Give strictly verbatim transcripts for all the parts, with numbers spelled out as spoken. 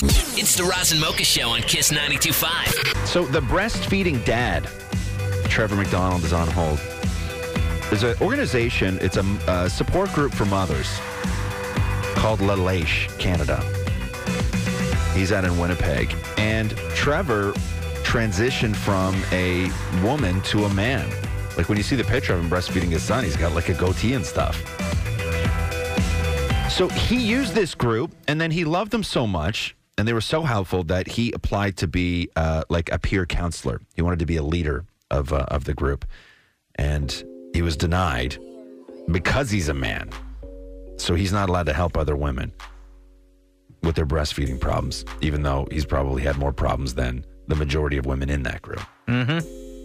It's the Roz and Mocha Show on Kiss ninety-two point five. So the breastfeeding dad, Trevor McDonald, is on hold. There's an organization, it's a, a support group for mothers called La Lèche Canada. He's out in Winnipeg. And Trevor transitioned from a woman to a man. Like when you see the picture of him breastfeeding his son, he's got like a goatee and stuff. So he used this group, and then he loved them so much, and they were so helpful that he applied to be uh, like a peer counselor. He wanted to be a leader of uh, of the group, and he was denied because he's a man. So he's not allowed to help other women with their breastfeeding problems, even though he's probably had more problems than the majority of women in that group. Mm-hmm.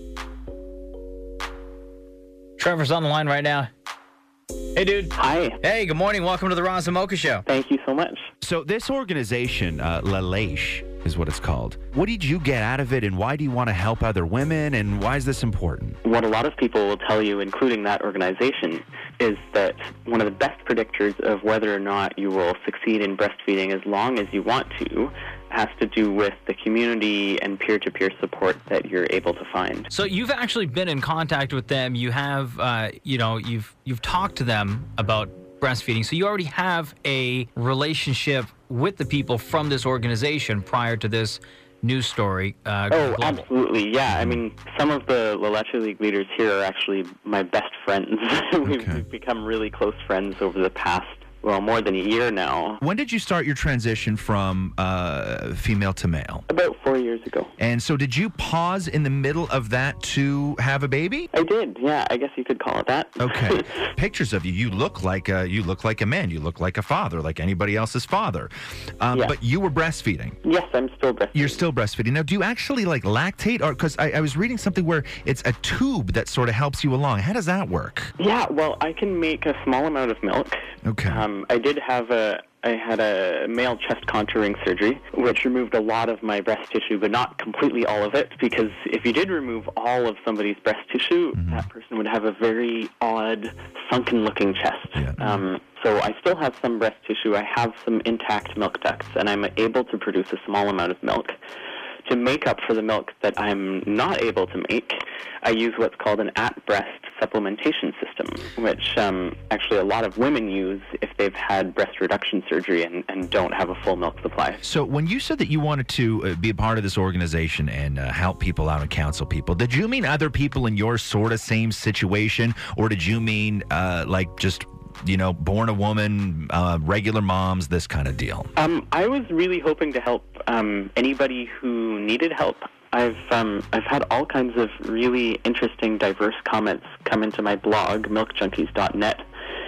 Trevor's on the line right now. Hey, dude. Hi. Hey, good morning. Welcome to the Roz and Mocha Show. Thank you so much. So this organization, uh, La Lèche, is what it's called. What did you get out of it, and why do you want to help other women, and why is this important? What a lot of people will tell you, including that organization, is that one of the best predictors of whether or not you will succeed in breastfeeding as long as you want to has to do with the community and peer-to-peer support that you're able to find. So you've actually been in contact with them. You have, uh, you know, you've you've talked to them about breastfeeding. So you already have a relationship with the people from this organization prior to this news story. Uh, oh, global. Absolutely. Yeah. I mean, some of the La Leche League leaders here are actually my best friends. we've, Okay. we've become really close friends over the past, well, more than a year now. When did you start your transition from uh, female to male? About four years ago. And so did you pause in the middle of that to have a baby? I did, yeah. I guess you could call it that. Okay. Pictures of you. You look like a, you look like a man. You look like a father, like anybody else's father. Um, Yeah. But you were breastfeeding. Yes, I'm still breastfeeding. You're still breastfeeding. Now, do you actually like lactate? Or because I, I was reading something where it's a tube that sort of helps you along. How does that work? Yeah, well, I can make a small amount of milk. Okay. Um, I did have a, I had a male chest contouring surgery, which removed a lot of my breast tissue, but not completely all of it, because if you did remove all of somebody's breast tissue, Mm-hmm. that person would have a very odd, sunken-looking chest. Yeah. Um, so I still have some breast tissue. I have some intact milk ducts, and I'm able to produce a small amount of milk. To make up for the milk that I'm not able to make, I use what's called an at-breast supplementation system, which um, actually a lot of women use if they've had breast reduction surgery and, and don't have a full milk supply. So when you said that you wanted to uh, be a part of this organization and uh, help people out and counsel people, did you mean other people in your sort of same situation, or did you mean uh, like just, you know, born a woman, uh, regular moms, this kind of deal? Um, I was really hoping to help um, anybody who needed help. I've um, I've had all kinds of really interesting, diverse comments come into my blog, milk junkies dot net,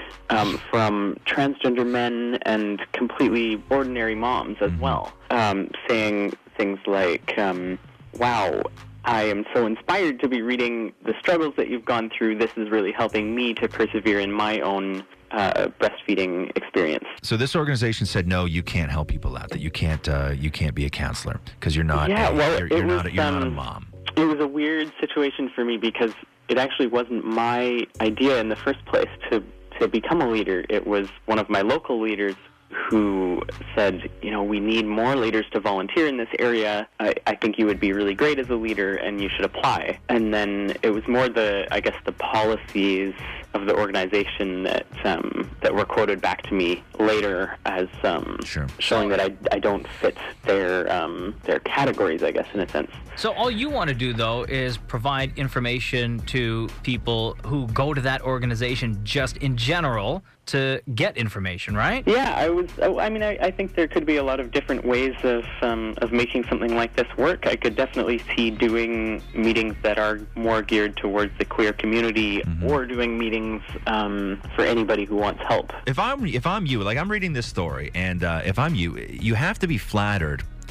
um, from transgender men and completely ordinary moms as Mm-hmm. well, um, saying things like, um, wow, I am so inspired to be reading the struggles that you've gone through. This is really helping me to persevere in my own uh, breastfeeding experience. So this organization said, no, you can't help people out, that you can't uh, you can't be a counselor because you're not Yeah, a, well, you're, it you're not was, a, you're not a um, mom. It was a weird situation for me because it actually wasn't my idea in the first place to, to become a leader. It was one of my local leaders who said, you know, we need more leaders to volunteer in this area. I, I think you would be really great as a leader and you should apply. And then it was more the, I guess, the policies of the organization that um, that were quoted back to me later as um, Sure. showing that I, I don't fit their um, their categories, I guess, in a sense. So all you want to do, though, is provide information to people who go to that organization just in general to get information, right? Yeah, I was. oh, I mean, I, I think there could be a lot of different ways of um, of making something like this work. I could definitely see doing meetings that are more geared towards the queer community, Mm-hmm. or doing meetings um, for anybody who wants help. If I'm if I'm you, like I'm reading this story, and uh, if I'm you, you have to be flattered at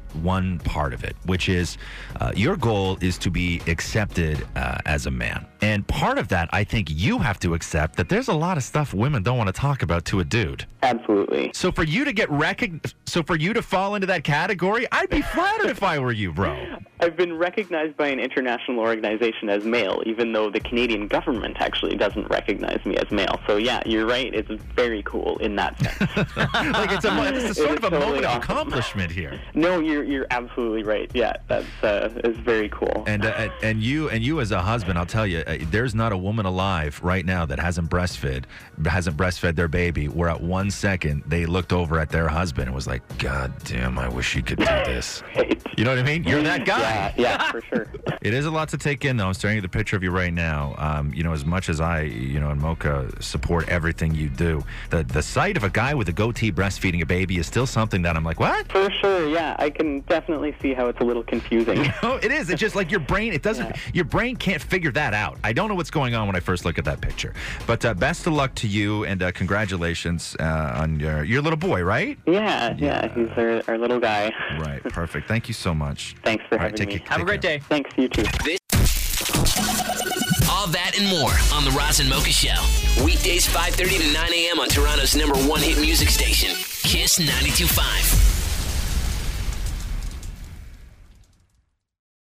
one part of it, which is uh, your goal is to be accepted uh, as a man. And part of that, I think you have to accept that there's a lot of stuff women don't want to talk about to a dude. Absolutely. So for you to get recognized, so for you to fall into that category, I'd be flattered if I were you, bro. I've been recognized by an international organization as male, even though the Canadian government actually doesn't recognize me as male. So yeah, you're right. It's very cool in that sense. Like it's a, it's a sort It of a is totally moment of awesome. accomplishment here. No, you're you're absolutely right. Yeah, that's uh, is very cool. And uh, and you and you as a husband, I'll tell you, uh, there's not a woman alive right now that hasn't breastfed, hasn't breastfed their baby, where at one second they looked over at their husband and was like, "God damn, I wish he could do this." Right. You know what I mean? You're that guy. Yeah, yeah, for sure. It is a lot to take in, though. I'm staring at the picture of you right now. Um, you know, as much as I, you know, and Mocha support everything you do, the the sight of a guy with a goatee breastfeeding a baby is still something that I'm like, what? For sure, yeah. I can definitely see how it's a little confusing. Oh, it is. It's just like your brain. It doesn't. Yeah. Your brain can't figure that out. I don't know what's going on when I first look at that picture. But uh, best of luck to you, and uh, congratulations uh, on your your little boy, right? Yeah, yeah. He's our, our little guy. Right. Perfect. Thank you so much. Thanks for All right, having take me. it- Have a take great care. day. Thanks, you too. All that and more on the Roz and Mocha Show. Weekdays five thirty to nine a.m. on Toronto's number one hit music station, Kiss ninety-two point five.